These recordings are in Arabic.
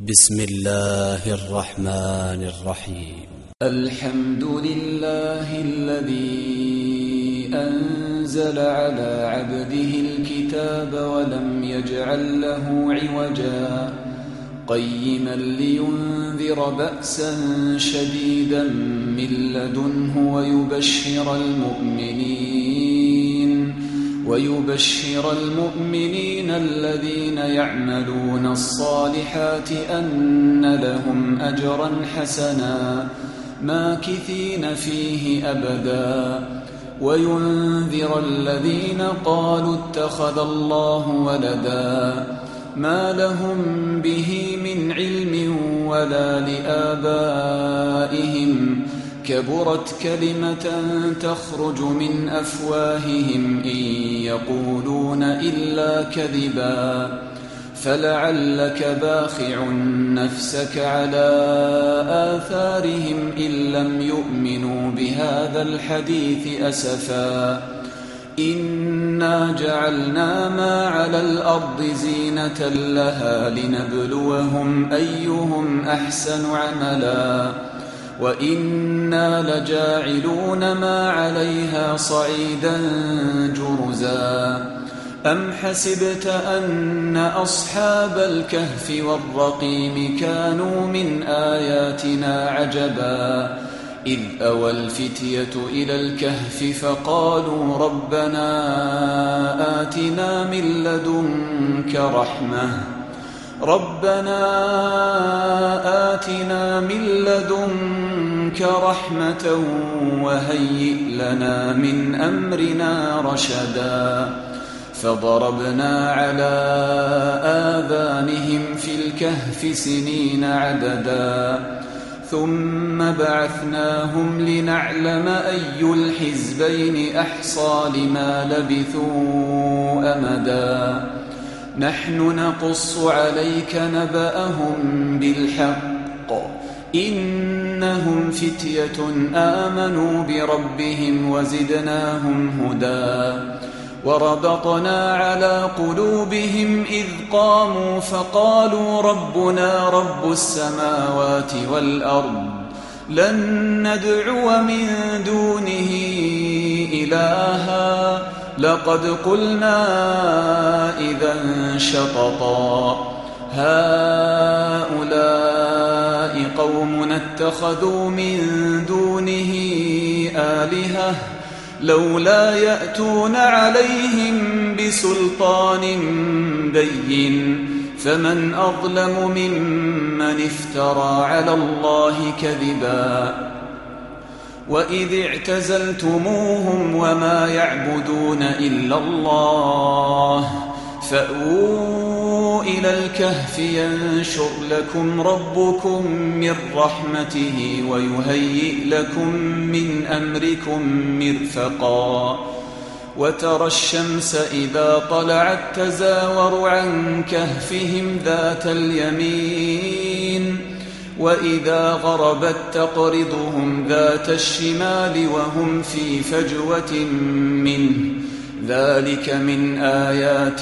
بسم الله الرحمن الرحيم. الحمد لله الذي أنزل على عبده الكتاب ولم يجعل له عوجا قيما لينذر بأسا شديدا من لدنه ويبشر المؤمنين الذين يعملون الصالحات أن لهم أجرا حسنا ماكثين فيه أبدا وينذر الذين قالوا اتخذ الله ولدا ما لهم به من علم ولا لآبائهم كبرت كلمة تخرج من أفواههم إن يقولون إلا كذبا فلعلك باخع نفسك على آثارهم إن لم يؤمنوا بهذا الحديث أسفا إنا جعلنا ما على الأرض زينة لها لنبلوهم أيهم أحسن عملا وإنا لجاعلون ما عليها صعيدا جرزا أم حسبت أن أصحاب الكهف والرقيم كانوا من آياتنا عجبا إذ أوى الفتية إلى الكهف فقالوا ربنا آتنا من لدنك رحمة وهيئ لنا من أمرنا رشدا فضربنا على آذانهم في الكهف سنين عددا ثم بعثناهم لنعلم أي الحزبين أحصى لما لبثوا أمدا نحن نقص عليك نبأهم بالحق إنهم فتية آمنوا بربهم وزدناهم هدى وربطنا على قلوبهم إذ قاموا فقالوا ربنا رب السماوات والأرض لن ندعو من دونه إلها لقد قلنا إذا شططا هؤلاء قومنا اتخذوا من دونه آلهة لولا يأتون عليهم بسلطان بين فمن أظلم ممن افترى على الله كذبا وإذ اعتزلتموهم وما يعبدون إلا الله فأووا إلى الكهف ينشر لكم ربكم من رحمته ويهيئ لكم من أمركم مرفقا وترى الشمس إذا طلعت تزاور عن كهفهم ذات اليمين وإذا غربت تقرضهم ذات الشمال وهم في فجوة منه ذلك من آيات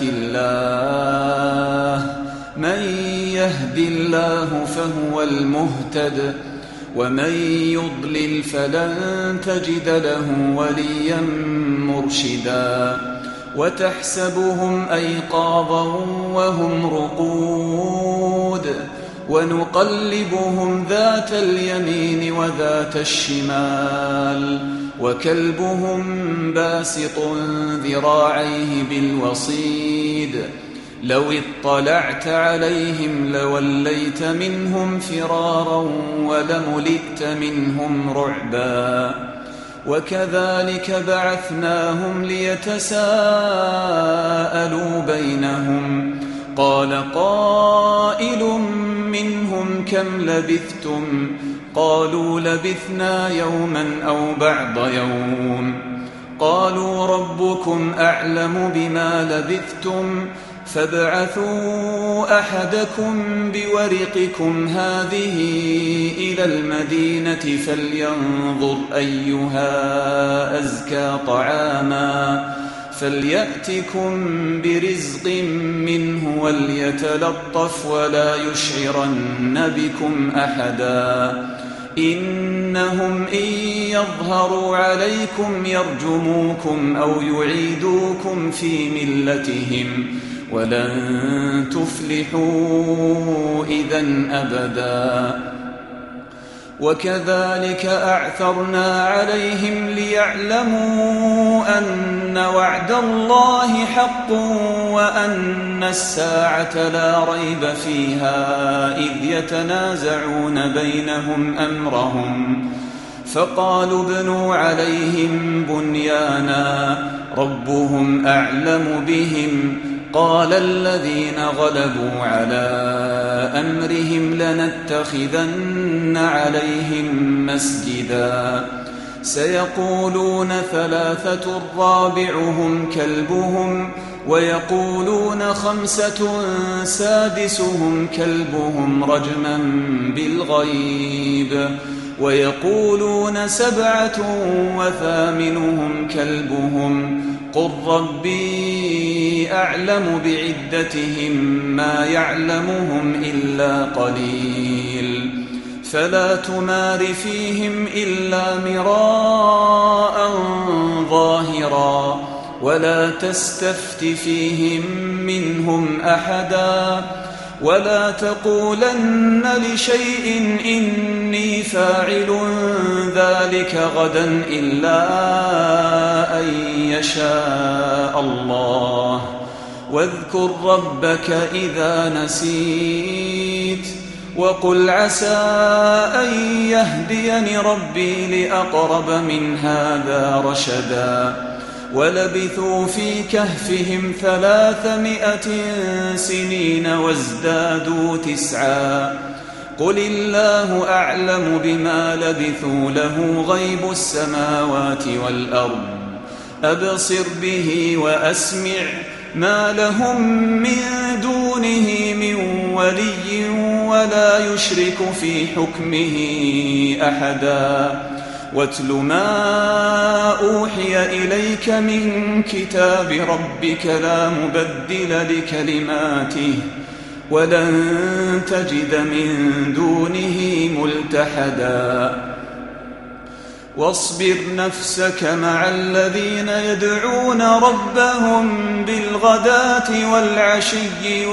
الله من يهد الله فهو المهتد ومن يضلل فلن تجد له وليا مرشدا وتحسبهم أيقاظا وهم رقود ونقلبهم ذات اليمين وذات الشمال وكلبهم باسط ذراعيه بالوصيد لو اطلعت عليهم لوليت منهم فرارا ولملئت منهم رعبا وكذلك بعثناهم ليتساءلوا بينهم قال قائل منهم كم لبثتم قالوا لبثنا يوما أو بعض يوم قالوا ربكم أعلم بما لبثتم فابعثوا أحدكم بورقكم هذه إلى المدينة فلينظر أيها أزكى طعاما فليأتكم برزق منه وليتلطف ولا يشعرن بكم أحدا إنهم إن يظهروا عليكم يرجموكم أو يعيدوكم في ملتهم ولن تفلحوا إذن أبدا وكذلك أعثرنا عليهم ليعلموا أن وعد الله حق وأن الساعة لا ريب فيها إذ يتنازعون بينهم أمرهم فقالوا ابنوا عليهم بنيانا ربهم أعلم بهم قال الذين غلبوا على أمرهم لنتخذن عليهم مسجدا سيقولون ثلاثة رابعهم كلبهم ويقولون خمسة سادسهم كلبهم رجما بالغيب ويقولون سبعة وثامنهم كلبهم قل ربي أعلم بعدتهم ما يعلمهم إلا قليل فلا تمار فيهم إلا مراء ظاهرا ولا تستفت فيهم منهم أحدا ولا تقولن لشيء إني فاعل ذلك غدا إلا أن يشاء الله واذكر ربك إذا نسيت وقل عسى أن يهديني ربي لأقرب من هذا رشدا ولبثوا في كهفهم 300 سنين وازدادوا 9 قل الله أعلم بما لبثوا له غيب السماوات والأرض أبصر به وأسمع ما لهم من دونه من ولي ولا يشرك في حكمه أحدا واتل ما أوحي إليك من كتاب ربك لا مبدل لكلماته ولن تجد من دونه ملتحدا واصبر نفسك مع الذين يدعون ربهم بالغداة والعشي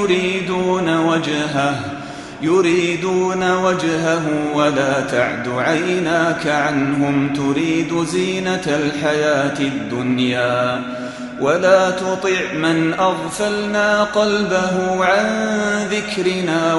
يريدون وجهه ولا تعد عيناك عنهم تريد زينة الحياة الدنيا ولا تطع من أغفلنا قلبه عن ذكرنا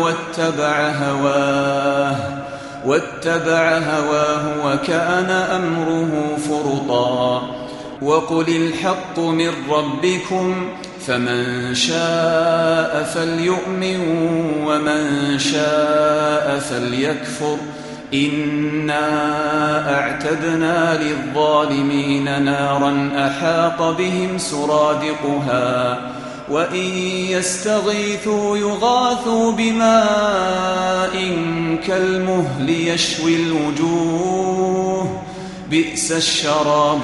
واتبع هواه وكان أمره فرطا وقل الحق من ربكم فمن شاء فليؤمن ومن شاء فليكفر إنا أعتدنا للظالمين نارا أحاط بهم سرادقها وإن يستغيثوا يغاثوا بماء كالمهل يشوي الوجوه بئس الشراب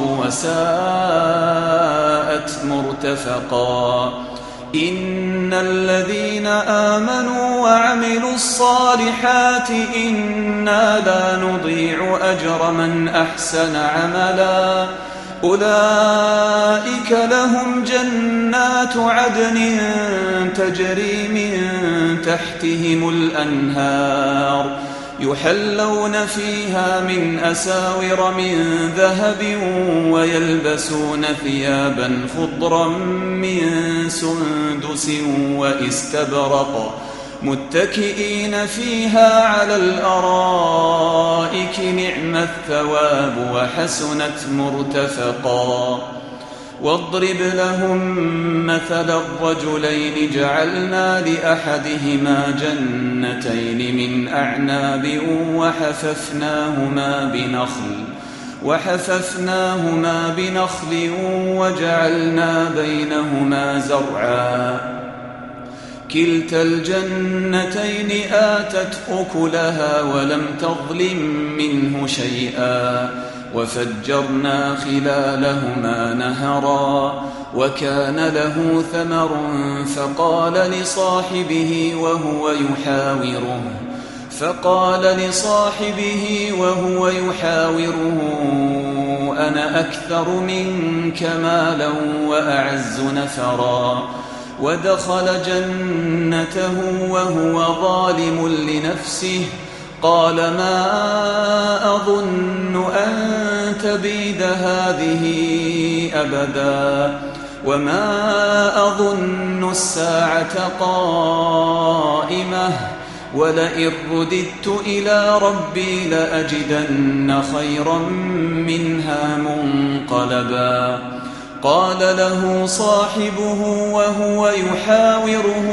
وساءت مرتفقا إن الذين آمنوا وعملوا الصالحات إنا لا نضيع أجر من أحسن عملا أولئك لهم جنات عدن تجري من تحتهم الأنهار يحلون فيها من أساور من ذهب ويلبسون ثيابا خضرا من سندس واستبرق متكئين فيها على الأرائك نعم الثواب وحسنت مرتفقا واضرب لهم مثل الرجلين جعلنا لأحدهما جنتين من أعناب وحففناهما بنخل وجعلنا بينهما زرعا كلتا الجنتين آتت أكلها ولم تظلم منه شيئا وفجرنا خلالهما نهرا وكان له ثمر فقال لصاحبه وهو يحاوره أنا أكثر منك مالا وأعز نفرا ودخل جنته وهو ظالم لنفسه قال ما أظن أن تبيد هذه أبدا وما أظن الساعة قائمة ولئن رددت إلى ربي لأجدن خيرا منها منقلبا قال له صاحبه وهو يحاوره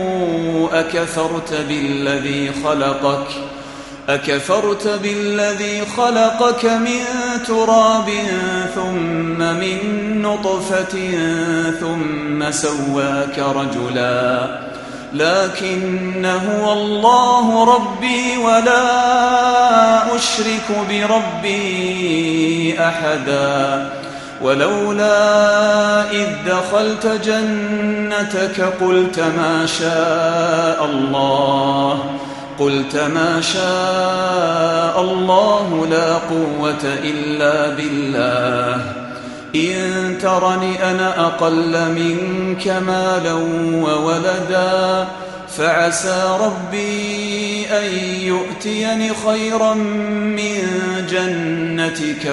أكفرت بالذي خلقك من تراب ثم من نطفة ثم سواك رجلا لكن هو الله ربي ولا أشرك بربي أحدا ولولا إذ دخلت جنتك قلت ما شاء الله لا قوة إلا بالله إن ترني أنا أقل منك مالا وولدا فعسى ربي أن يؤتيني خيرا من جنتك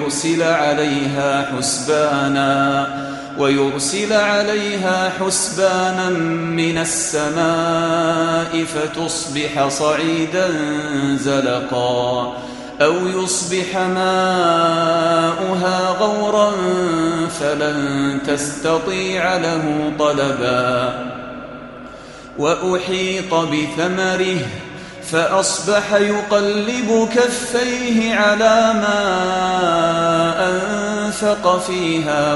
ويرسل عليها حسبانا من السماء فتصبح صعيدا زلقا أو يصبح ماؤها غورا فلن تستطيع له طلبا وأحيط بثمره فأصبح يقلب كفيه على ما أنفق فيها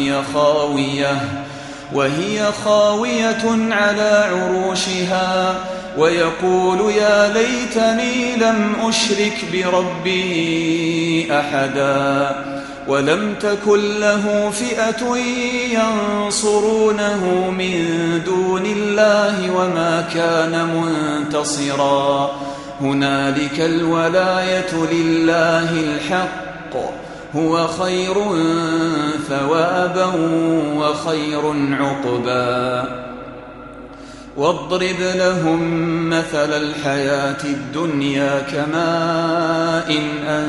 وهي خاوية على عروشها ويقول يا ليتني لم أشرك بربي أحدا ولم تكن له فئة ينصرونه من دون الله وما كان منتصرا هنالك الولاية لله الحق هو خير ثوابا وخير عقبا واضرب لهم مثل الحياة الدنيا كماء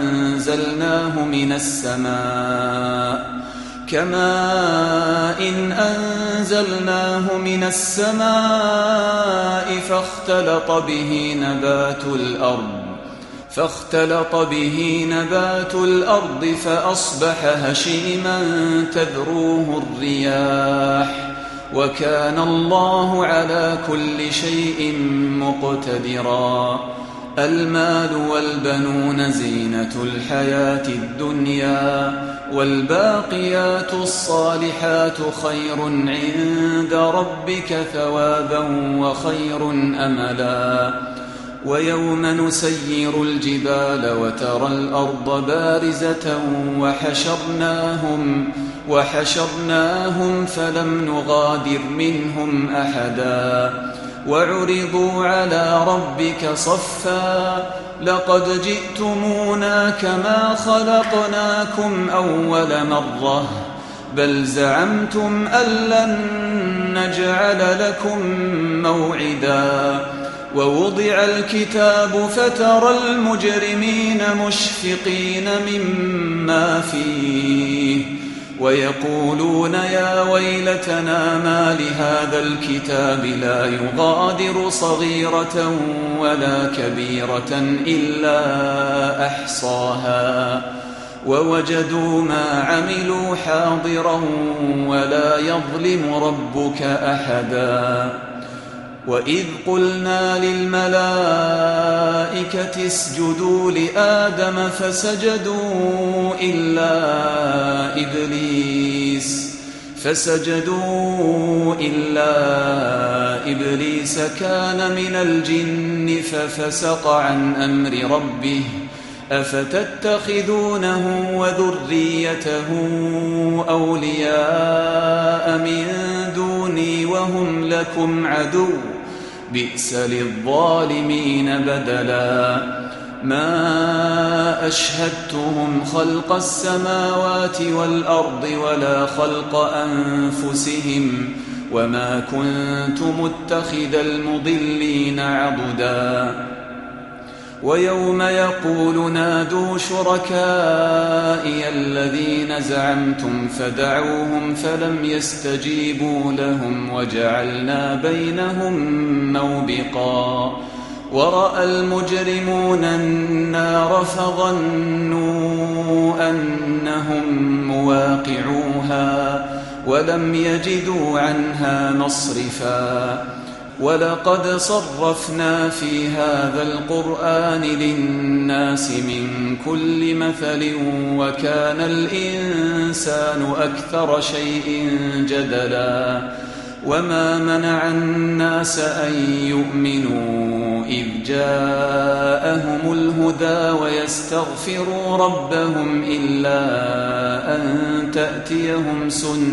أنزلناه من السماء فاختلط به نبات الأرض فأصبح هشيما تذروه الرياح وكان الله على كل شيء مقتدرا المال والبنون زينة الحياة الدنيا والباقيات الصالحات خير عند ربك ثوابا وخير أملا ويوم نسير الجبال وترى الأرض بارزة وحشرناهم فلم نغادر منهم أحدا وعرضوا على ربك صفا لقد جئتمونا كما خلقناكم أول مرة بل زعمتم أن لن نجعل لكم موعدا ووضع الكتاب فترى المجرمين مشفقين مما فيه ويقولون يا ويلتنا ما لهذا الكتاب لا يغادر صغيرة ولا كبيرة إلا أحصاها ووجدوا ما عملوا حاضرا ولا يظلم ربك أحدا وإذ قلنا للملائكة اسجدوا لآدم فسجدوا إلا إبليس كان من الجن ففسق عن أمر ربه أفتتخذونه وذريته أولياء من دوني وهم لكم عدو بئس للظالمين بدلا ما أشهدتهم خلق السماوات والأرض ولا خلق أنفسهم وما كنت متخذ المضلين عضدا ويوم يقول نادوا شركائي الذين زعمتم فدعوهم فلم يستجيبوا لهم وجعلنا بينهم موبقا ورأى المجرمون النار فظنوا أنهم مواقعوها ولم يجدوا عنها مصرفا ولقد صرفنا في هذا القرآن للناس من كل مثل وكان الإنسان أكثر شيء جدلا وما منع الناس أن يؤمنوا إذ جاءهم الهدى ويستغفروا ربهم إلا أن تأتيهم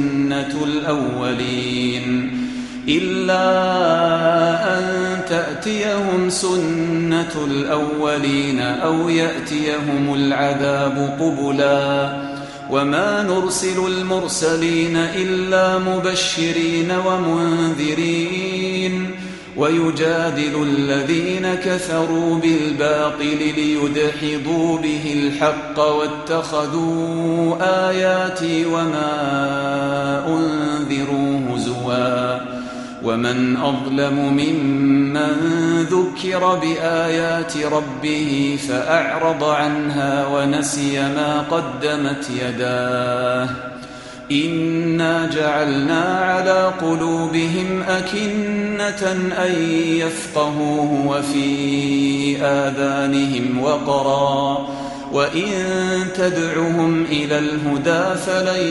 سنة الأولين أو يأتيهم العذاب قبلا وما نرسل المرسلين إلا مبشرين ومنذرين ويجادل الذين كفروا بالباطل ليدحضوا به الحق واتخذوا آياتي وما أنذروا هزوا ومن أظلم ممن ذكر بآيات ربه فأعرض عنها ونسي ما قدمت يداه إنا جعلنا على قلوبهم أكنة أن يفقهوه وفي آذانهم وقرا وإن تدعهم إلى الهدى فلن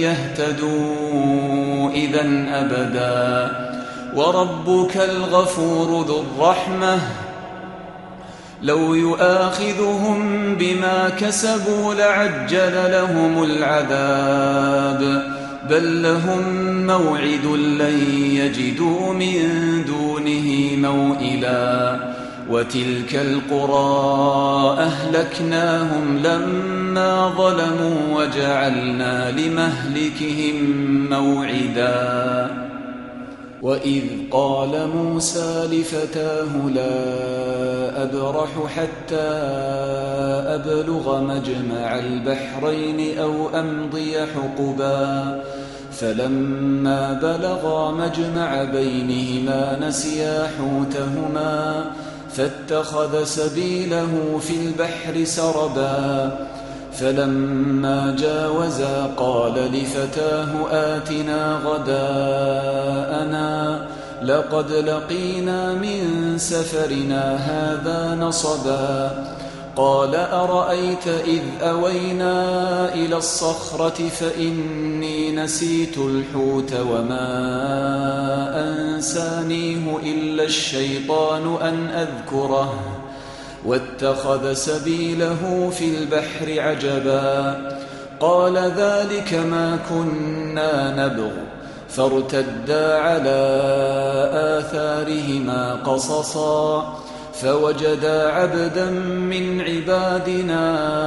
يهتدوا إذن أبدا وربك الغفور ذو الرحمة لو يؤاخذهم بما كسبوا لعجل لهم العذاب بل لهم موعد لن يجدوا من دونه موئلا وتلك القرى أهلكناهم لما ظلموا وجعلنا لمهلكهم موعدا وإذ قال موسى لفتاه لا أبرح حتى أبلغ مجمع البحرين أو أمضي حقبا فلما بلغا مجمع بينهما نسيا حوتهما فاتخذ سبيله في البحر سربا فلما جاوزا قال لفتاه آتنا غداءنا لقد لقينا من سفرنا هذا نصبا قال أرأيت إذ أوينا إلى الصخرة فإني نسيت الحوت وما أنسانيه إلا الشيطان أن أذكره واتخذ سبيله في البحر عجبا قال ذلك ما كنا نبغ فارتدا على آثارهما قصصا فوجدا عبدا من عبادنا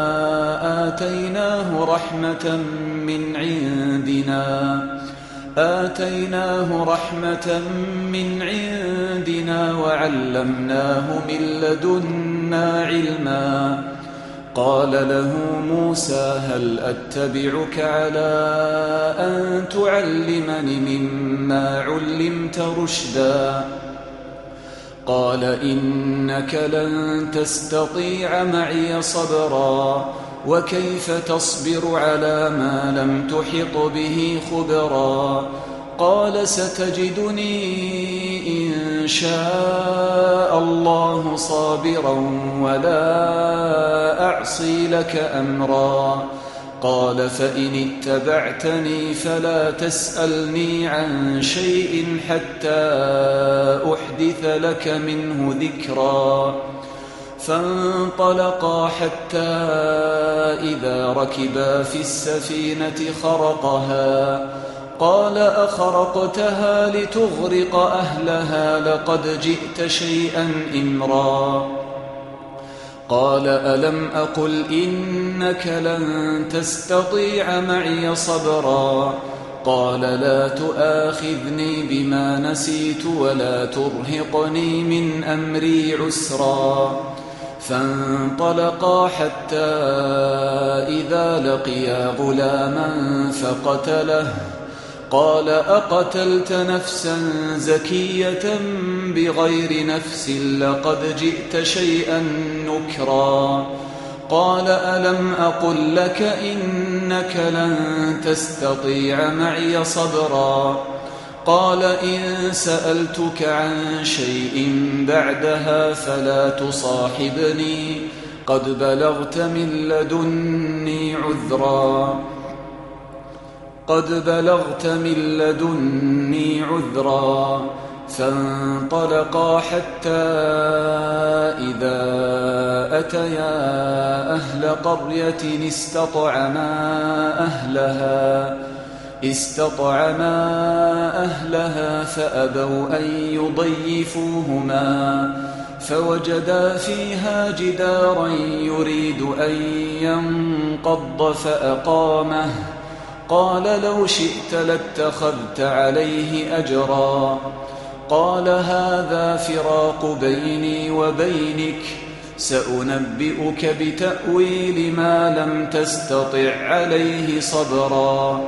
آتيناه رحمة من عندنا وعلمناه من لدنا علما قال له موسى هل أتبعك على أن تعلمني مما علمت رشدا قال إنك لن تستطيع معي صبرا وكيف تصبر على ما لم تحط به خبرا قال ستجدني إن شاء الله صابرا ولا أعصي لك أمرا قال فإن اتبعتني فلا تسألني عن شيء حتى أحدث لك منه ذكرا فانطلقا حتى إذا ركبا في السفينة خرقها قال أخرقتها لتغرق أهلها لقد جئت شيئا إمرا قال ألم أقل إنك لن تستطيع معي صبرا قال لا تؤاخذني بما نسيت ولا ترهقني من أمري عسرا فانطلقا حتى إذا لقيا غلاما فقتله قال أقتلت نفسا زكية بغير نفس لقد جئت شيئا نكرا قال ألم أقل لك إنك لن تستطيع معي صبرا قال إن سألتك عن شيء بعدها فلا تصاحبني قد بلغت من لدني عذرا فانطلقا حتى إذا أتيا أهل قرية استطعما أهلها فأبوا أن يضيفوهما فوجدا فيها جدارا يريد أن ينقض فأقامه قال لو شئت لاتخذت عليه أجرا قال هذا فراق بيني وبينك سأنبئك بتأويل ما لم تستطع عليه صبرا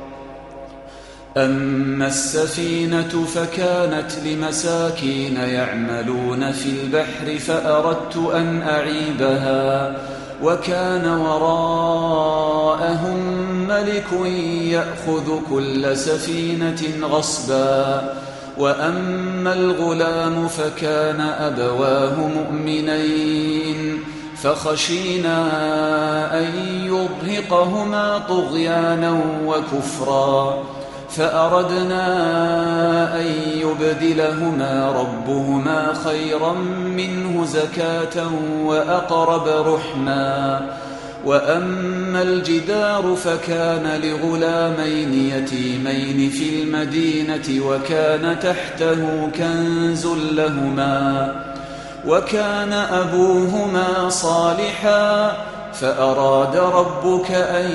أما السفينة فكانت لمساكين يعملون في البحر فأردت أن أعيبها وكان وراءهم ملك يأخذ كل سفينة غصبا وأما الغلام فكان أبواه مؤمنين فخشينا أن يرهقهما طغيانا وكفرا فأردنا أن يبدلهما ربهما خيرا منه زكاة وأقرب رحما وأما الجدار فكان لغلامين يتيمين في المدينة وكان تحته كنز لهما وكان أبوهما صالحا فأراد ربك أن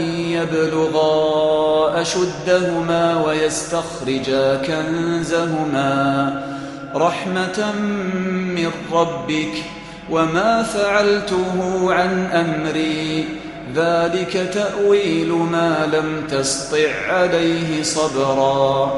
يبلغا أشدهما ويستخرجا كنزهما رحمة من ربك وما فعلته عن أمري ذلك تأويل ما لم تسطع عليه صبرا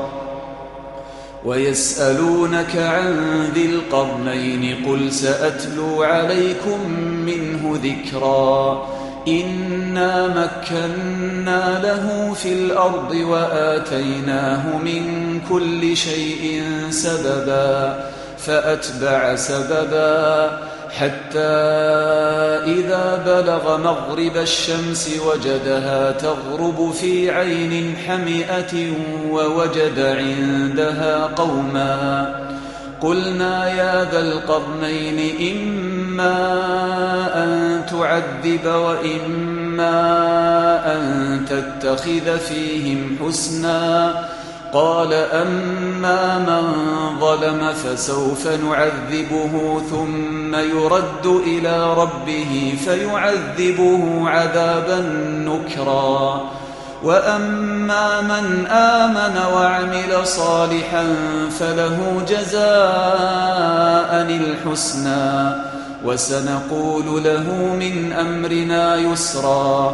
ويسألونك عن ذي القرنين قل سأتلو عليكم منه ذكرا إنا مكنا له في الأرض وآتيناه من كل شيء سببا فأتبع سببا حتى إذا بلغ مغرب الشمس وجدها تغرب في عين حمئة ووجد عندها قوما قلنا يا ذا القرنين إما أن تعذب وإما أن تتخذ فيهم حسنا قال أما من ظلم فسوف نعذبه ثم يرد إلى ربه فيعذبه عذابا نكرا وأما من آمن وعمل صالحا فله جزاء الحسنى وسنقول له من أمرنا يسرا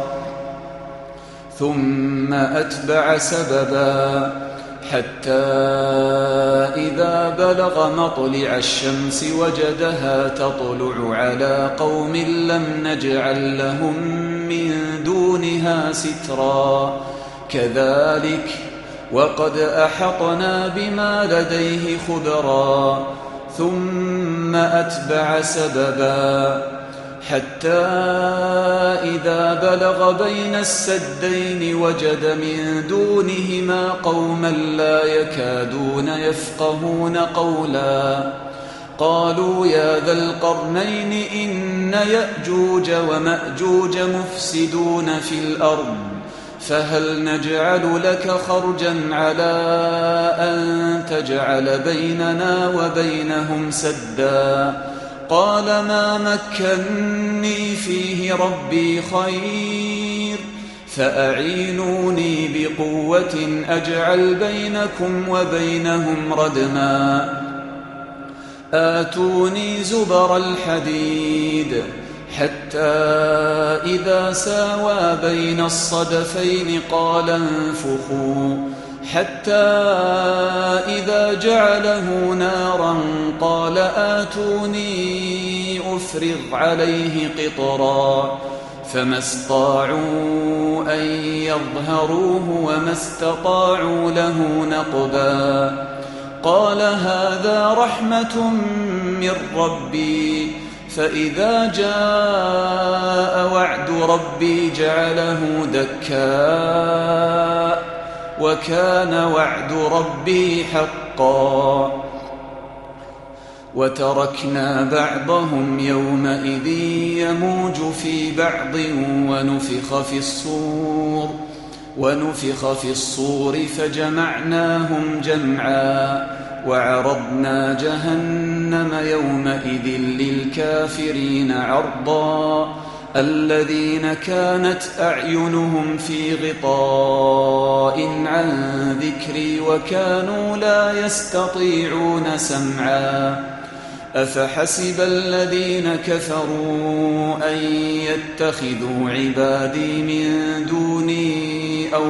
ثم أتبع سببا حتى إذا بلغ مطلع الشمس وجدها تطلع على قوم لم نجعل لهم من دونها سترا كذلك وقد أحطنا بما لديه خبرا ثم أتبع سببا حتى إذا بلغ بين السدين وجد من دونهما قوما لا يكادون يفقهون قولا قالوا يا ذا القرنين إن يأجوج ومأجوج مفسدون في الأرض فهل نجعل لك خرجا على أن تجعل بيننا وبينهم سدا قال ما مكني فيه ربي خير فأعينوني بقوة أجعل بينكم وبينهم ردما آتوني زبر الحديد حتى إذا ساوى بين الصدفين قال انفخوا حتى إذا جعله نارا قال آتوني أفرغ عليه قطرا فما استطاعوا أن يظهروه وما استطاعوا له نقبا قال هذا رحمة من ربي فإذا جاء وعد ربي جعله دكا وكان وعد ربي حقا وتركنا بعضهم يومئذ يموج في بعض ونفخ في الصور فجمعناهم جمعا وعرضنا جهنم يومئذ للكافرين عرضا الذين كانت أعينهم في غطاء عن ذكري وكانوا لا يستطيعون سمعا أفحسب الذين كفروا أن يتخذوا عبادي من دوني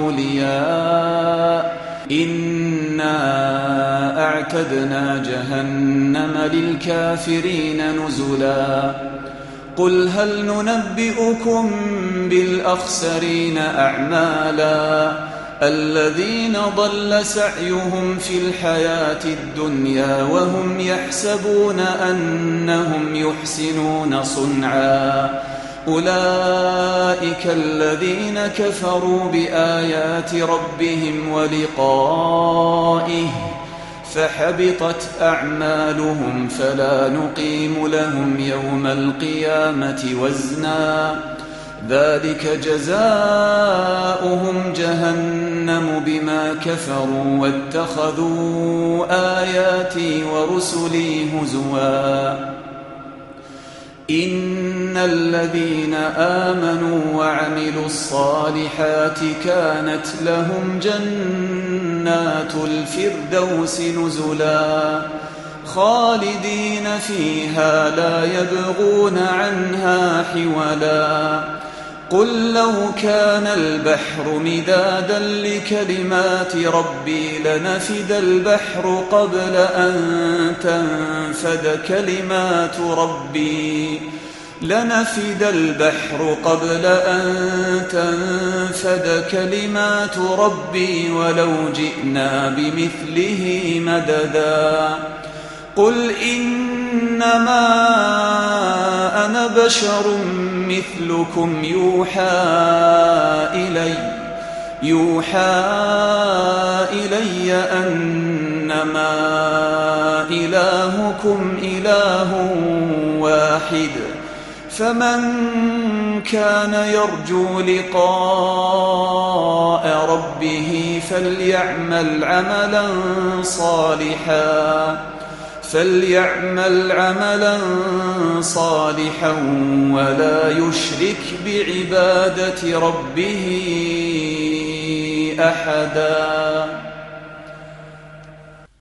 أولياء إنا أعتدنا جهنم للكافرين نزلا قل هل ننبئكم بالأخسرين أعمالا الذين ضل سعيهم في الحياة الدنيا وهم يحسبون أنهم يحسنون صنعا أولئك الذين كفروا بآيات ربهم ولقائه فحبطت أعمالهم فلا نقيم لهم يوم القيامة وزنا ذلك جزاؤهم جهنم بما كفروا واتخذوا آياتي ورسلي هزوا إن الذين آمنوا وعملوا الصالحات كانت لهم جنات الفردوس نزلا خالدين فيها لا يبغون عنها حولا قل لو كان البحر مدادا لكلمات ربي لنفد البحر قبل أن تنفد كلمات ربي ولو جئنا بمثله مددا قل إنما أنا بشر مثلكم يوحى إلي أنما إلهكم إله واحد فمن كان يرجو لقاء ربه فليعمل عملا صالحا ولا يشرك بعبادة ربه أحدا.